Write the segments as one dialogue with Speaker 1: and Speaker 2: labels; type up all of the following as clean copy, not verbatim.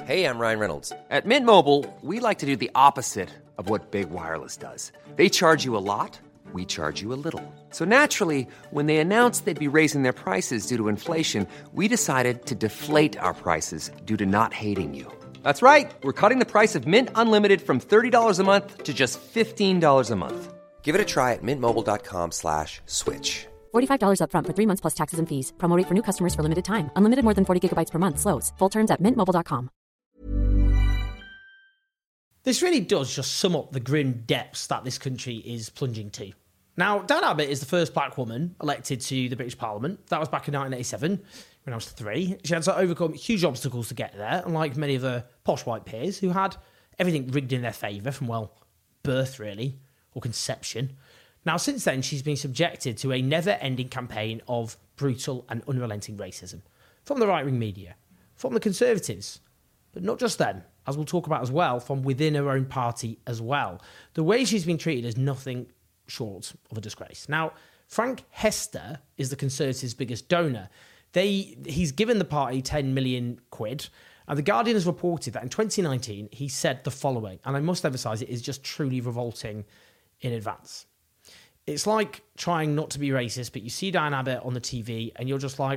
Speaker 1: Hey, I'm Ryan Reynolds. At Mint Mobile, we like to do the opposite of what Big Wireless does. They charge you a lot, we charge you a little. So naturally, when they announced they'd be raising their prices due to inflation, we decided to deflate our prices due to not hating you. That's right. We're cutting the price of Mint Unlimited from $30 a month to just $15 a month. Give it a try at mintmobile.com/switch.
Speaker 2: $45 up front for 3 months plus taxes and fees. Promo rate for new customers for limited time. Unlimited more than 40 gigabytes per month. Slows full terms at mintmobile.com.
Speaker 3: This really does just sum up the grim depths that this country is plunging to. Now, Diane Abbott is the first black woman elected to the British Parliament. That was back in 1987, when I was 3. She had to overcome huge obstacles to get there, unlike many of her posh white peers who had everything rigged in their favour from, well, birth, really, or conception. Now, since then, she's been subjected to a never-ending campaign of brutal and unrelenting racism from the right-wing media, from the Conservatives, but not just them, as we'll talk about as well, from within her own party as well. The way she's been treated is nothing short of a disgrace. Now, Frank Hester is the Conservatives' biggest donor. He's given the party 10 million quid, and The Guardian has reported that in 2019, he said the following, and I must emphasise it is just truly revolting in advance. It's like trying not to be racist, but you see Diane Abbott on the TV, and you're just like,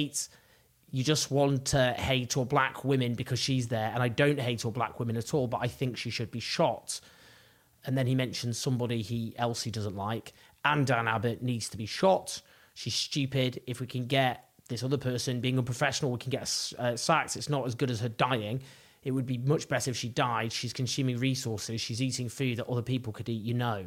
Speaker 3: you just want to hate all black women because she's there, and I don't hate all black women at all, but I think she should be shot. And then he mentions somebody else he doesn't like, and Diane Abbott needs to be shot. She's stupid. If we can get this other person being unprofessional, we can get sacked. It's not as good as her dying. It would be much better if she died. She's consuming resources. She's eating food that other people could eat, Well,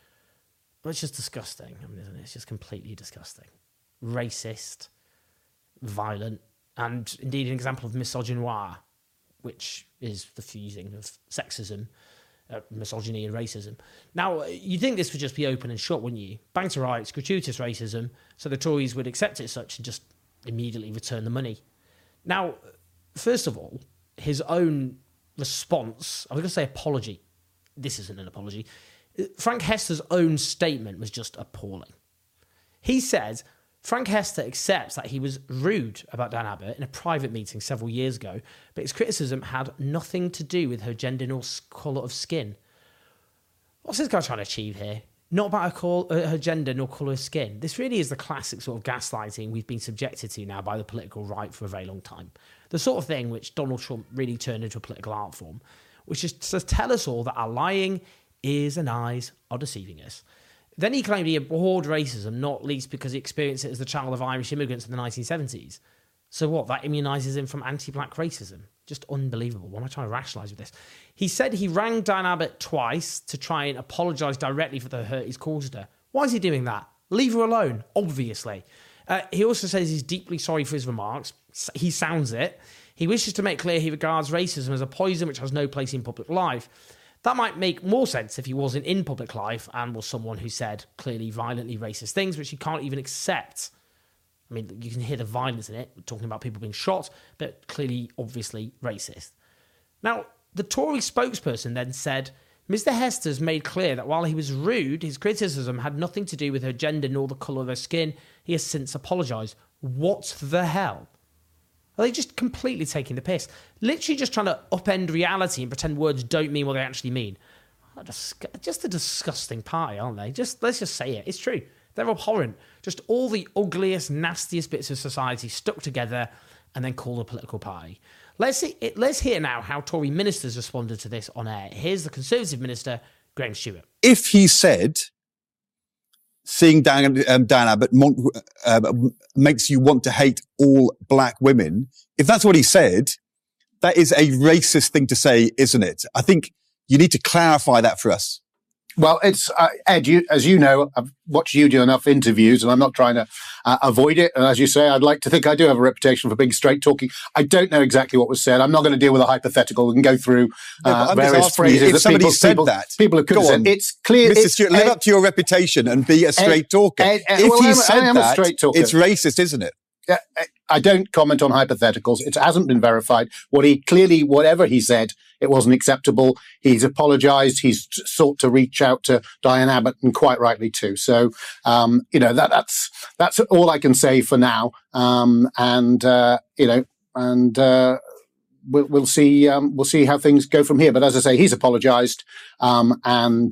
Speaker 3: it's just disgusting. Isn't it? It's just completely disgusting. Racist, violent, and indeed an example of misogynoir, which is the fusing of sexism, misogyny and racism. Now, you'd think this would just be open and shut, wouldn't you? Bang to rights, gratuitous racism, so the Tories would accept it as such and just immediately return the money. Now, first of all, his own response, I was going to say apology. This isn't an apology. Frank Hester's own statement was just appalling. He said Frank Hester accepts that he was rude about Diane Abbott in a private meeting several years ago, but his criticism had nothing to do with her gender nor colour of skin. What's this guy trying to achieve here? Not about her gender nor colour of skin. This really is the classic sort of gaslighting we've been subjected to now by the political right for a very long time. The sort of thing which Donald Trump really turned into a political art form, which is to tell us all that our lying ears and eyes are deceiving us. Then he claimed he abhorred racism, not least because he experienced it as the child of Irish immigrants in the 1970s. So what, that immunises him from anti-black racism? Just unbelievable. What am I trying to rationalise with this? He said he rang Diane Abbott twice to try and apologise directly for the hurt he's caused her. Why is he doing that? Leave her alone, obviously. He also says he's deeply sorry for his remarks. He sounds it. He wishes to make clear he regards racism as a poison which has no place in public life. That might make more sense if he wasn't in public life and was someone who said clearly violently racist things, which he can't even accept. I mean, you can hear the violence in it, talking about people being shot, but clearly, obviously racist. Now, the Tory spokesperson then said, Mr. Hester's made clear that while he was rude, his criticism had nothing to do with her gender nor the colour of her skin. He has since apologised. What the hell? Are they just completely taking the piss? Literally just trying to upend reality and pretend words don't mean what they actually mean. Just a disgusting party, aren't they? Let's just say it. It's true. They're abhorrent. Just all the ugliest, nastiest bits of society stuck together and then called a political party. Let's hear now how Tory ministers responded to this on air. Here's the Conservative minister, Graham Stewart.
Speaker 4: If he said seeing Diane Abbott makes you want to hate all black women, if that's what he said, that is a racist thing to say, isn't it? I think you need to clarify that for us.
Speaker 5: Well, it's Ed, as you know, I've watched you do enough interviews, and I'm not trying to avoid it. And as you say, I'd like to think I do have a reputation for being straight talking. I don't know exactly what was said. I'm not going to deal with a hypothetical. We can go through various phrases.
Speaker 4: If somebody said that,
Speaker 5: people have said it's clear.
Speaker 4: Mr. Stewart, live up to your reputation and be a straight talker. If he said that, it's racist, isn't it?
Speaker 5: I don't comment on hypotheticals. It hasn't been verified. Whatever he said, it wasn't acceptable. He's apologised. He's sought to reach out to Diane Abbott, and quite rightly too. So, that's all I can say for now. we'll see how things go from here. But as I say, he's apologised, and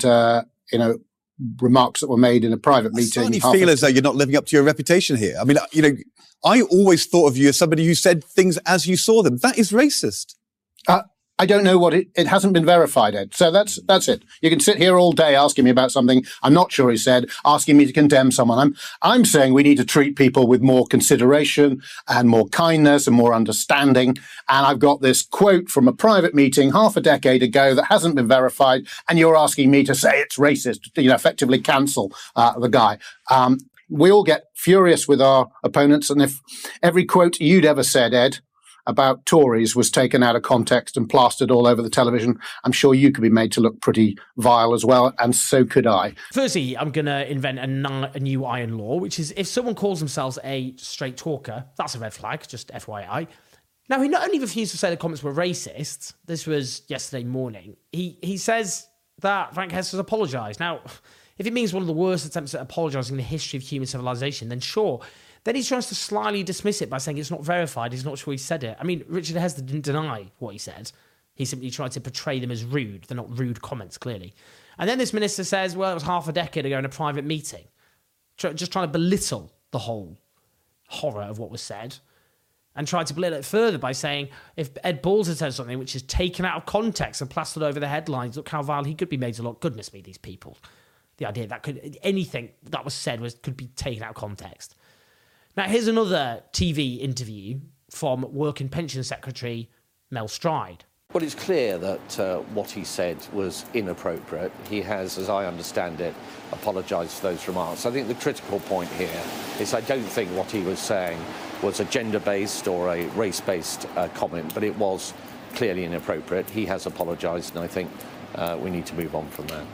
Speaker 5: remarks that were made in a private meeting.
Speaker 4: You feel as though you're not living up to your reputation here. I mean, I always thought of you as somebody who said things as you saw them. That is racist.
Speaker 5: I don't know what it hasn't been verified, Ed. So that's it. You can sit here all day asking me about something I'm not sure he said, asking me to condemn someone. I'm saying we need to treat people with more consideration and more kindness and more understanding. And I've got this quote from a private meeting half a decade ago that hasn't been verified, and you're asking me to say it's racist, effectively cancel the guy. We all get furious with our opponents, and if every quote you'd ever said, Ed, about Tories was taken out of context and plastered all over the television, I'm sure you could be made to look pretty vile as well, and so could I.
Speaker 3: Firstly, I'm going to invent a new iron law, which is if someone calls themselves a straight talker, that's a red flag, just FYI. Now, he not only refused to say the comments were racist, this was yesterday morning, he says that Frank Hess has apologised. Now, if it means one of the worst attempts at apologising in the history of human civilization, then sure. Then he tries to slyly dismiss it by saying it's not verified, he's not sure he said it. I mean, Richard Hess didn't deny what he said. He simply tried to portray them as rude. They're not rude comments, clearly. And then this minister says, well, it was half a decade ago in a private meeting. Just trying to belittle the whole horror of what was said. And tried to belittle it further by saying, if Ed Balls had said something which is taken out of context and plastered over the headlines, look how vile he could be made to look. Goodness me, these people. The idea that anything that was said could be taken out of context. Now, here's another TV interview from Work and Pension Secretary Mel Stride.
Speaker 6: Well, it's clear that what he said was inappropriate. He has, as I understand it, apologised for those remarks. I think the critical point here is I don't think what he was saying was a gender-based or a race-based comment, but it was clearly inappropriate. He has apologised, and I think we need to move on from that.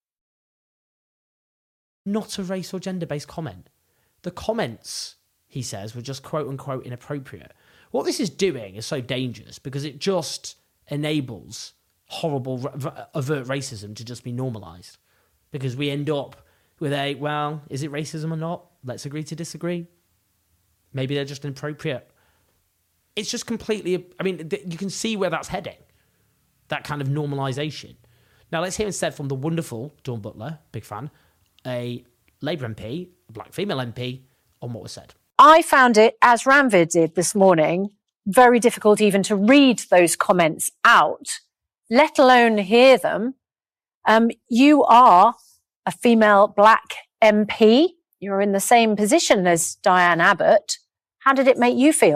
Speaker 3: Not a race or gender-based comment. The comments, he says, were just quote-unquote inappropriate. What this is doing is so dangerous because it just enables horrible, overt racism to just be normalised. Because we end up with is it racism or not? Let's agree to disagree. Maybe they're just inappropriate. It's just completely, you can see where that's heading. That kind of normalisation. Now let's hear instead from the wonderful Dawn Butler, big fan, a Labour MP, a black female MP, on what was said.
Speaker 7: I found it, as Ranvir did this morning, very difficult even to read those comments out, let alone hear them. You are a female black MP. You're in the same position as Diane Abbott. How did it make you feel?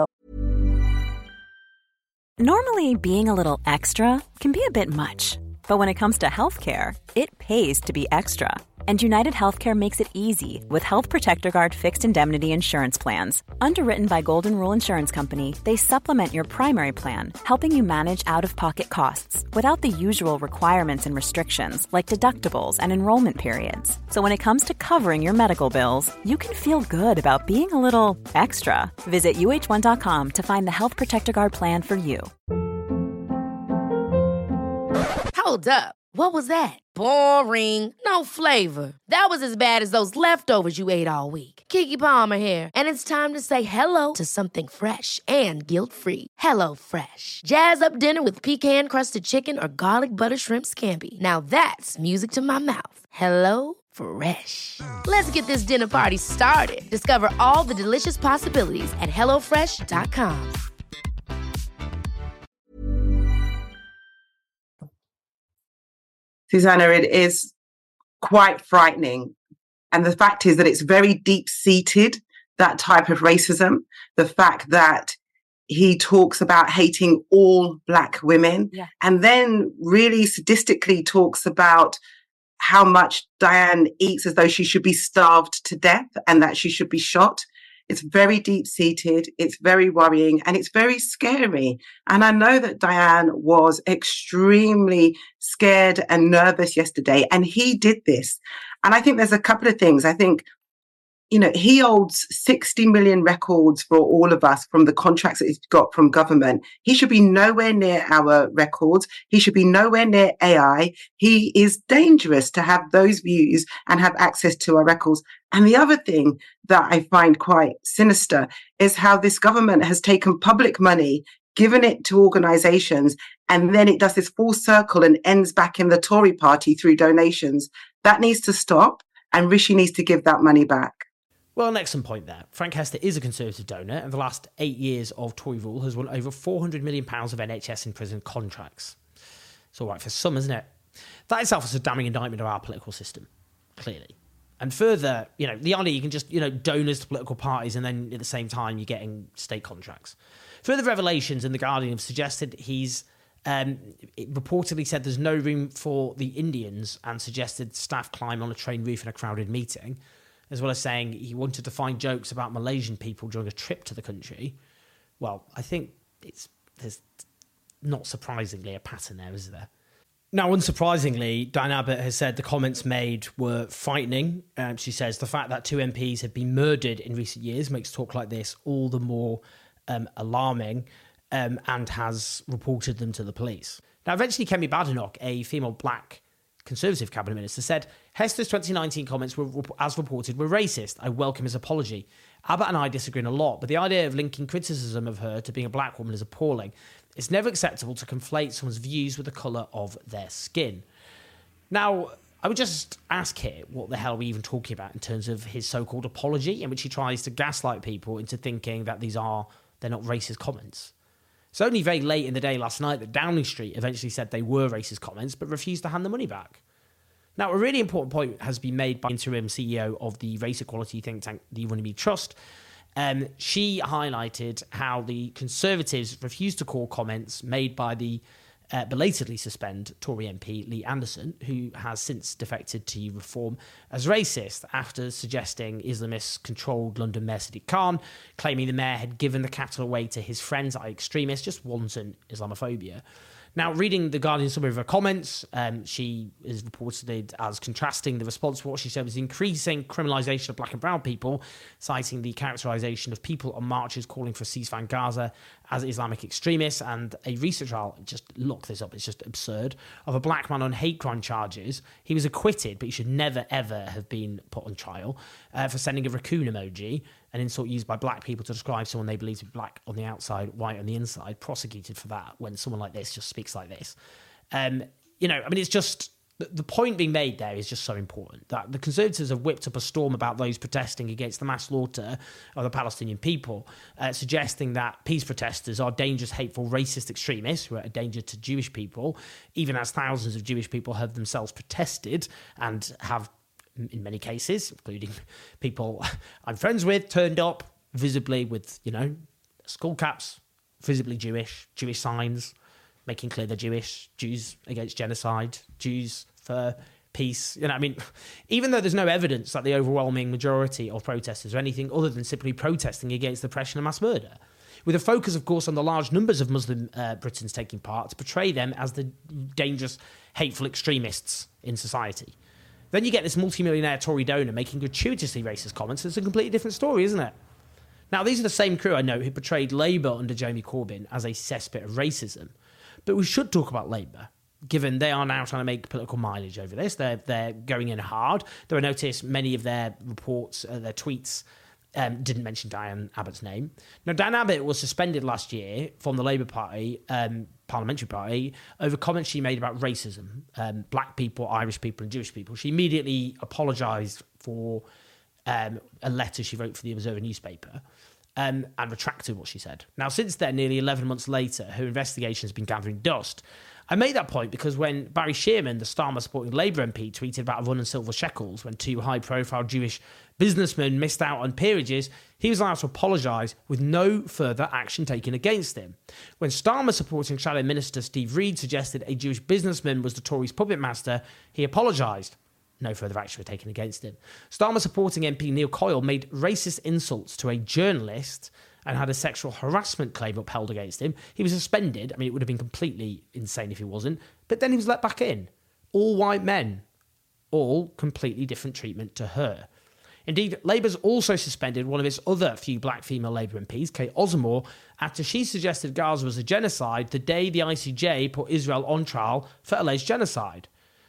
Speaker 8: Normally, being a little extra can be a bit much. But when it comes to healthcare, it pays to be extra. And United Healthcare makes it easy with Health Protector Guard fixed indemnity insurance plans. Underwritten by Golden Rule Insurance Company, they supplement your primary plan, helping you manage out-of-pocket costs without the usual requirements and restrictions like deductibles and enrollment periods. So when it comes to covering your medical bills, you can feel good about being a little extra. Visit UH1.com to find the Health Protector Guard plan for you.
Speaker 9: Hold up. What was that? Boring. No flavor. That was as bad as those leftovers you ate all week. Keke Palmer here, and it's time to say hello to something fresh and guilt-free. Hello Fresh. Jazz up dinner with pecan-crusted chicken or garlic butter shrimp scampi. Now that's music to my mouth. Hello Fresh. Let's get this dinner party started. Discover all the delicious possibilities at HelloFresh.com.
Speaker 10: Susanna, it is quite frightening. And the fact is that it's very deep-seated, that type of racism. The fact that he talks about hating all black women and then really sadistically talks about how much Diane eats as though she should be starved to death and that she should be shot. It's very deep-seated, it's very worrying, and it's very scary. And I know that Diane was extremely scared and nervous yesterday, and he did this. And I think there's a couple of things. I think, he holds 60 million records for all of us from the contracts that he's got from government. He should be nowhere near our records. He should be nowhere near AI. He is dangerous to have those views and have access to our records. And the other thing that I find quite sinister is how this government has taken public money, given it to organisations, and then it does this full circle and ends back in the Tory party through donations. That needs to stop, and Rishi needs to give that money back.
Speaker 3: Well, an excellent point there. Frank Hester is a Conservative donor, and the last 8 years of Tory rule has won over £400 million of NHS in prison contracts. It's all right for some, isn't it? That itself is a damning indictment of our political system, clearly. And further, the idea you can just, donors to political parties and then at the same time you're getting state contracts. Further revelations in The Guardian have suggested he's reportedly said there's no room for the Indians and suggested staff climb on a train roof in a crowded meeting, as well as saying he wanted to find jokes about Malaysian people during a trip to the country. Well, I think there's not surprisingly a pattern there, is there? Now, unsurprisingly, Diane Abbott has said the comments made were frightening. She says the fact that 2 MPs have been murdered in recent years makes talk like this all the more alarming, and has reported them to the police. Now, eventually, Kemi Badenoch, a female black Conservative cabinet minister, said Hester's 2019 comments were, as reported, were racist. I welcome his apology. Abbott and I disagree on a lot, but the idea of linking criticism of her to being a black woman is appalling. It's never acceptable to conflate someone's views with the colour of their skin. Now, I would just ask here, what the hell are we even talking about in terms of his so-called apology, in which he tries to gaslight people into thinking that they're not racist comments? It's only very late in the day last night that Downing Street eventually said they were racist comments, but refused to hand the money back. Now, a really important point has been made by interim CEO of the race equality think tank, the Runnymede Trust. She highlighted how the Conservatives refused to call comments made by the belatedly suspended Tory MP Lee Anderson, who has since defected to Reform, as racist after suggesting Islamists controlled London Mayor Sadiq Khan, claiming the mayor had given the capital away to his friends, i.e. extremists, just wanton Islamophobia. Now, reading The Guardian summary of her comments, she is reported as contrasting the response to what she said was the increasing criminalisation of black and brown people, citing the characterisation of people on marches calling for a ceasefire in Gaza as Islamic extremists, and a recent trial, just look this up, it's just absurd, of a black man on hate crime charges. He was acquitted, but he should never, ever have been put on trial for sending a raccoon emoji, an insult used by black people to describe someone they believe to be black on the outside, white on the inside, prosecuted for that when someone like this just speaks like this. It's just, the point being made there is just so important, that the Conservatives have whipped up a storm about those protesting against the mass slaughter of the Palestinian people, suggesting that peace protesters are dangerous, hateful, racist extremists who are a danger to Jewish people, even as thousands of Jewish people have themselves protested and have, in many cases, including people I'm friends with, turned up visibly with, skull caps, visibly Jewish signs, making clear they're Jewish, Jews against genocide, Jews for peace. Even though there's no evidence that the overwhelming majority of protesters are anything other than simply protesting against the oppression and mass murder, with a focus, of course, on the large numbers of Muslim Britons taking part to portray them as the dangerous, hateful extremists in society. Then you get this multimillionaire Tory donor making gratuitously racist comments. It's a completely different story, isn't it? Now, these are the same crew, I know, who portrayed Labour under Jeremy Corbyn as a cesspit of racism. But we should talk about Labour, given they are now trying to make political mileage over this. They're going in hard. Though I noticed many of their reports, their tweets, didn't mention Diane Abbott's name. Now, Diane Abbott was suspended last year from the Labour Party, parliamentary party, over comments she made about racism, black people, Irish people and Jewish people. She immediately apologised for a letter she wrote for the Observer newspaper, and retracted what she said. Now, since then, nearly 11 months later, her investigation has been gathering dust. I made that point because when Barry Shearman, the Starmer-supporting Labour MP, tweeted about a run on silver shekels when 2 high-profile Jewish businessmen missed out on peerages, he was allowed to apologise with no further action taken against him. When Starmer-supporting Shadow Minister Steve Reed suggested a Jewish businessman was the Tories' puppet master, he apologised. No further action was taken against him. Starmer-supporting MP Neil Coyle made racist insults to a journalist and had a sexual harassment claim upheld against him. He was suspended. It would have been completely insane if he wasn't. But then he was let back in. All white men. All completely different treatment to her. Indeed, Labour's also suspended one of its other few black female Labour MPs, Kate Osamor, after she suggested Gaza was a genocide the day the ICJ put Israel on trial for alleged genocide.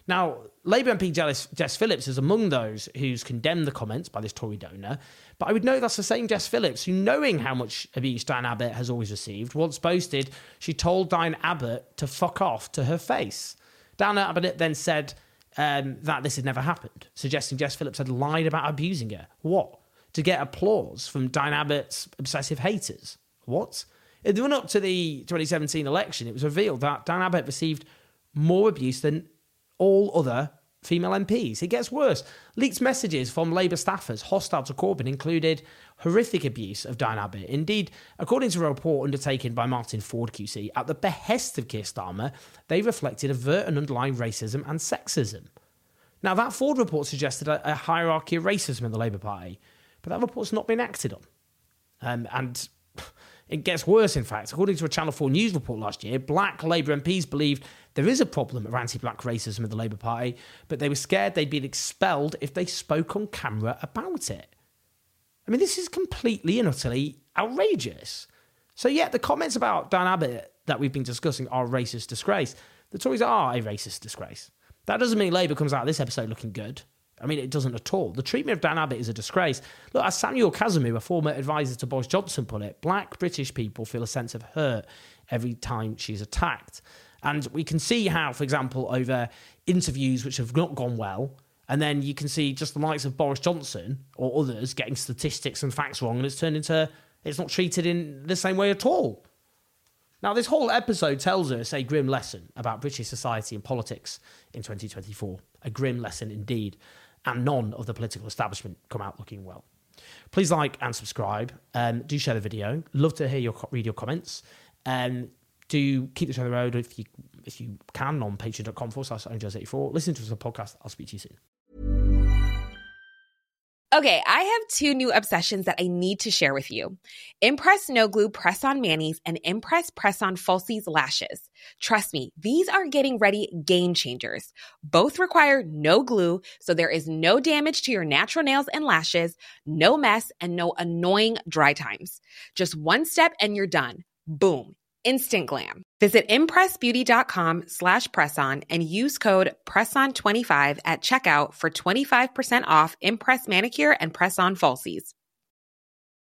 Speaker 3: Now, Labour MP Jess Phillips is among those who's condemned the comments by this Tory donor, but I would note that's the same Jess Phillips who, knowing how much abuse Diane Abbott has always received, once boasted she told Diane Abbott to fuck off to her face. Diane Abbott then said that this had never happened, suggesting Jess Phillips had lied about abusing her. What? To get applause from Diane Abbott's obsessive haters. What? In the run-up to the 2017 election, it was revealed that Diane Abbott received more abuse than all other female MPs. It gets worse. Leaked messages from Labour staffers hostile to Corbyn included horrific abuse of Diane Abbott. Indeed, according to a report undertaken by Martin Ford QC, at the behest of Keir Starmer, they reflected overt and underlying racism and sexism. Now, that Ford report suggested a hierarchy of racism in the Labour Party, but that report's not been acted on. And it gets worse, in fact. According to a Channel 4 News report last year, black Labour MPs believed there is a problem of anti-black racism in the Labour Party, but they were scared they'd been expelled if they spoke on camera about it. I mean, this is completely and utterly outrageous. So, yeah, the comments about Diane Abbott that we've been discussing are a racist disgrace. The Tories are a racist disgrace. That doesn't mean Labour comes out of this episode looking good. I mean, it doesn't at all. The treatment of Diane Abbott is a disgrace. Look, as Samuel Casimir, a former advisor to Boris Johnson, put it, black British people feel a sense of hurt every time she's attacked. And we can see how, for example, over interviews which have not gone well, and then you can see just the likes of Boris Johnson or others getting statistics and facts wrong, and it's turned into, it's not treated in the same way at all. Now, this whole episode tells us a grim lesson about British society and politics in 2024. A grim lesson indeed. And none of the political establishment come out looking well. Please like and subscribe. Do share the video. Love to read your comments. Do keep this on the road if you can on patreon.com/OwenJones84. Listen to us on the podcast. I'll speak to you soon.
Speaker 11: Okay, I have two new obsessions that I need to share with you. Impress No Glue Press-On Manis and Impress Press-On Falsies Lashes. Trust me, these are getting ready game changers. Both require no glue, so there is no damage to your natural nails and lashes, no mess, and no annoying dry times. Just one step and you're done. Boom. Instant glam. Visit impressbeauty.com/presson and use code PRESSON25 at checkout for 25% off Impress Manicure and Press-On Falsies.